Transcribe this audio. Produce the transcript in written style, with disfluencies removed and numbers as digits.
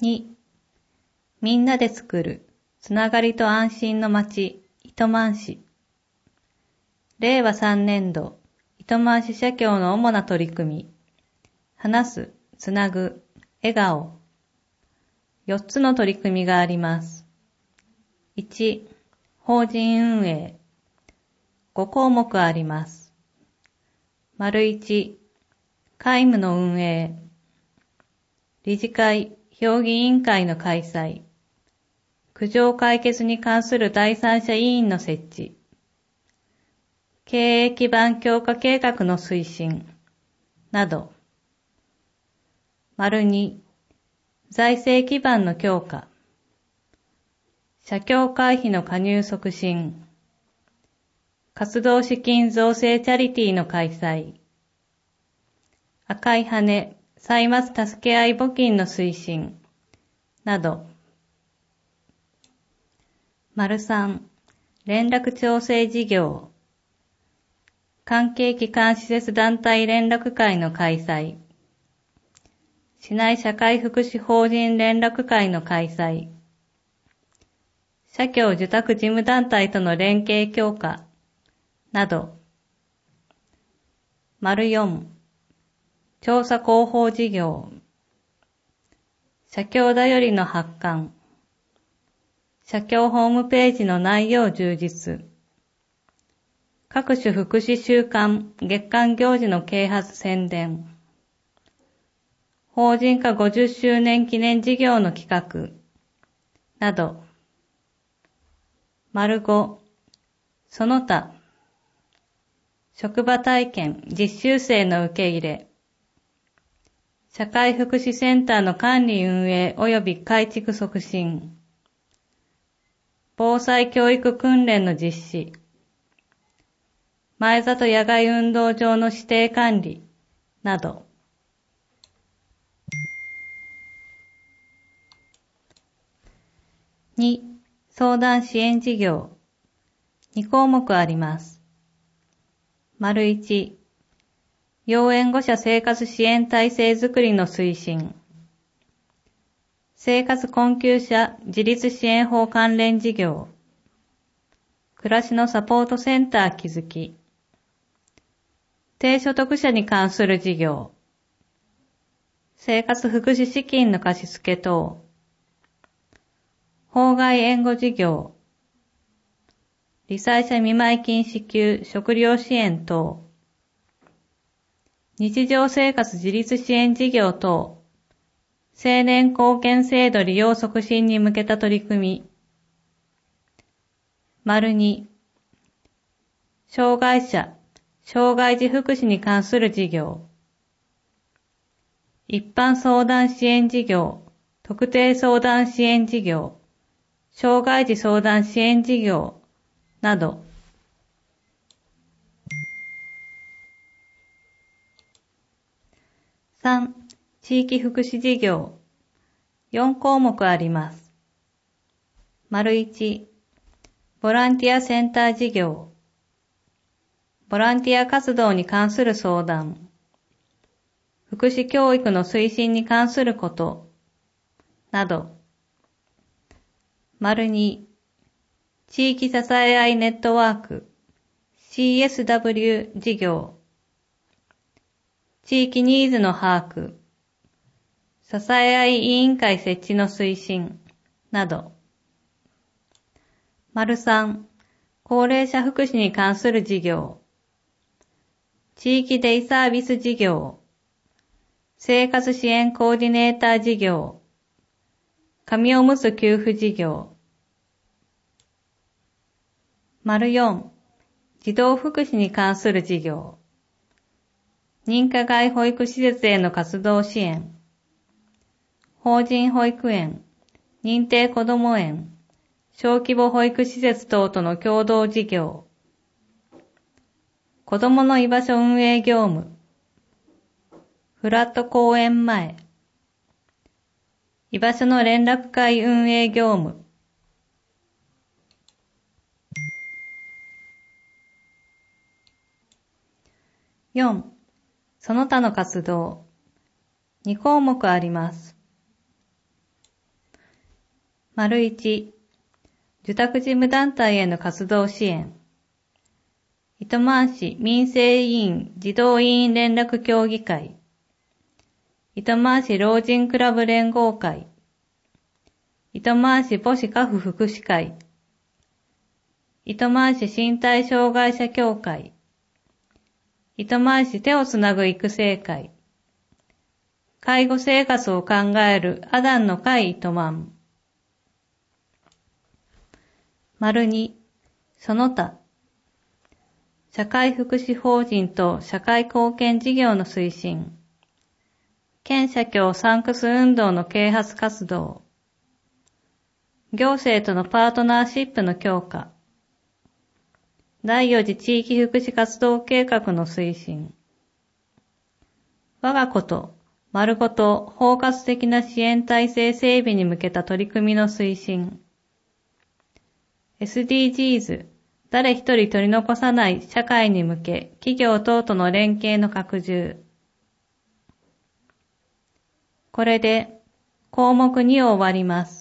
2、みんなで作る、つながりと安心の街、糸満市。令和3年度、糸満市社協の主な取り組み。話す、つなぐ、笑顔。4つの取り組みがあります。1、法人運営。5項目あります。1、会務の運営。理事会、評議委員会の開催。苦情解決に関する第三者委員の設置。経営基盤強化計画の推進。など。2、財政基盤の強化。社協会費の加入促進。活動資金造成チャリティーの開催。赤い羽、歳末助け合い募金の推進。など。3、連絡調整事業。関係機関施設団体連絡会の開催。市内社会福祉法人連絡会の開催。社協受託事務団体との連携強化。など。4、調査広報事業。社協だよりの発刊。社協ホームページの内容充実。各種福祉週間、月間行事の啓発宣伝。法人化50周年記念事業の企画。など。5、その他。職場体験、実習生の受け入れ。社会福祉センターの管理運営及び改築促進。防災教育訓練の実施。前里野外運動場の指定管理。など。2、相談支援事業。2項目あります。1、要援護者生活支援体制づくりの推進。生活困窮者自立支援法関連事業。暮らしのサポートセンター築き。低所得者に関する事業。生活福祉資金の貸付等。法外援護事業。罹災者見舞金支給食料支援等。日常生活自立支援事業等。青年貢献制度利用促進に向けた取り組み。2、障害者、障害児福祉に関する事業。一般相談支援事業、特定相談支援事業、障害児相談支援事業、など。3、地域福祉事業。4項目あります。1、ボランティアセンター事業。ボランティア活動に関する相談。福祉教育の推進に関すること。など。2、地域支え合いネットワーク。CSW 事業。地域ニーズの把握。支え合い委員会設置の推進。など。3、高齢者福祉に関する事業。地域デイサービス事業。生活支援コーディネーター事業。紙おむつ給付事業。4、児童福祉に関する事業。認可外保育施設への活動支援。法人保育園、認定こども園、小規模保育施設等との共同事業。子どもの居場所運営業務。フラット公園前。居場所の連絡会運営業務。4、その他の活動。2項目あります。 1、受託事務団体への活動支援。糸満市民生委員児童委員連絡協議会。糸満市老人クラブ連合会。糸満市母子家父福祉会。糸満市身体障害者協会。糸満市手をつなぐ育成会。介護生活を考えるアダンの会糸満。2、その他。社会福祉法人と社会貢献事業の推進。県社協サンクス運動の啓発活動。行政とのパートナーシップの強化。第4次地域福祉活動計画の推進。我がこと、丸ごと包括的な支援体制整備に向けた取り組みの推進。SDGs、誰一人取り残さない社会に向け、企業等との連携の拡充。これで項目2を終わります。